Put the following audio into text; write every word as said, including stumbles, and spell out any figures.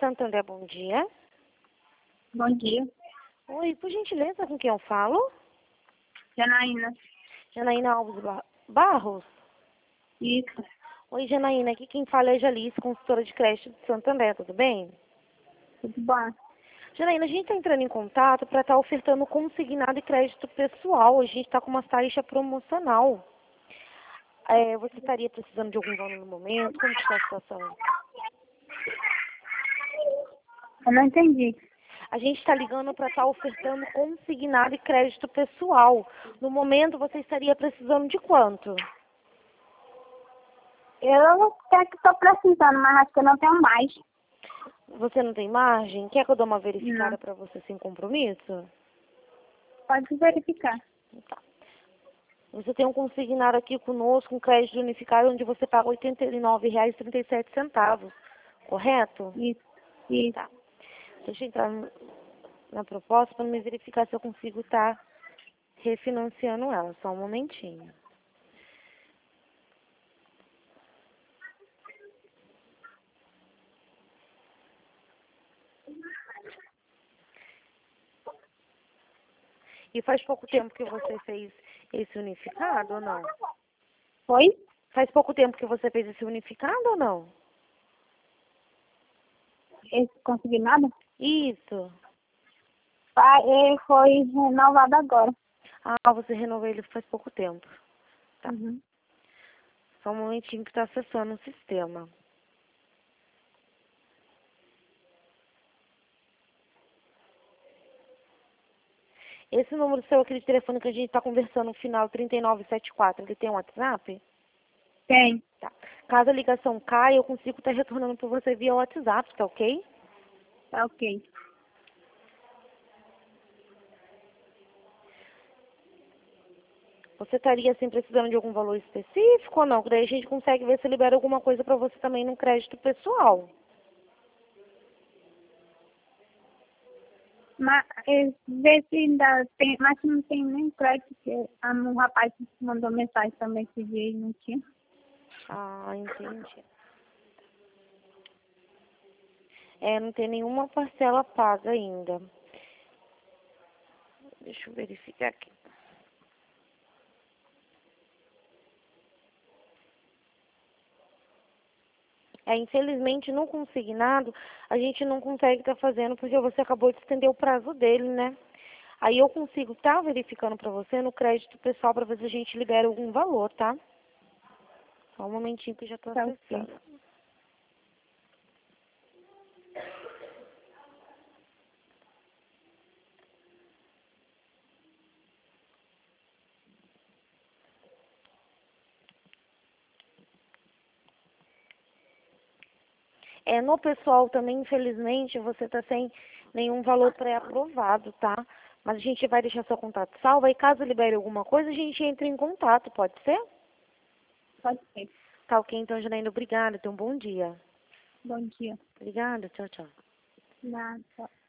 Santander, bom dia. Bom dia. Oi, por gentileza, com quem eu falo? Janaína. Janaína Alves Ba- Barros? Isso. Oi, Janaína, aqui quem fala é a Jalice, consultora de crédito de Santander, tudo bem? Tudo bom? Janaína, a gente está entrando em contato para estar ofertando consignado e crédito pessoal. A gente está com uma taxa promocional. É, você estaria precisando de algum valor no momento? Como que está a situação? Eu não entendi. A gente está ligando para estar ofertando consignado e crédito pessoal. No momento, você estaria precisando de quanto? Eu até que estou precisando, mas acho que eu não tenho mais. Você não tem margem? Quer que eu dê uma verificada Não. para você sem compromisso? Pode verificar. Tá. Você tem um consignado aqui conosco, um crédito unificado, onde você paga oitenta e nove reais e trinta e sete centavos, correto? Isso. Isso. Tá. Deixa eu entrar no- na proposta para me verificar se eu consigo estar refinanciando ela. Só um momentinho. E faz pouco tempo que você fez esse unificado ou não? Foi? Faz pouco tempo que você fez esse unificado ou não? Esse consignado? Isso. Fa- eh, Foi renovado agora. Ah, você renovou ele faz pouco tempo. Tá. Uhum. Só um momentinho que está acessando o sistema. Esse número seu, aquele telefone que a gente está conversando, no final trinta e nove setenta e quatro, ele tem um WhatsApp? Tem. Tá. Caso a ligação caia, eu consigo estar retornando para você via WhatsApp, tá ok? Tá ok. Você estaria, assim, precisando de algum valor específico ou não? Daí a gente consegue ver se libera alguma coisa para você também no crédito pessoal. Mas eh, vê se ainda tem, mas não tem nem crédito, porque ah, um rapaz mandou mensagem também esse dia e não tinha. Ah, entendi. É, não tem nenhuma parcela paga ainda. Deixa eu verificar aqui. É, infelizmente, no consignado, a gente não consegue estar fazendo porque você acabou de estender o prazo dele, né? Aí eu consigo estar verificando para você no crédito pessoal para ver se a gente libera algum valor, tá? Só um momentinho que eu já estou Tá ok. acessando. É, no pessoal também, infelizmente, você está sem nenhum valor pré-aprovado, tá? Mas a gente vai deixar seu contato salvo e caso libere alguma coisa, a gente entra em contato, pode ser? Pode ser. Tá ok, então, Janaína, obrigada. Tenha um bom dia. Bom dia. Obrigada, tchau, tchau. Nada.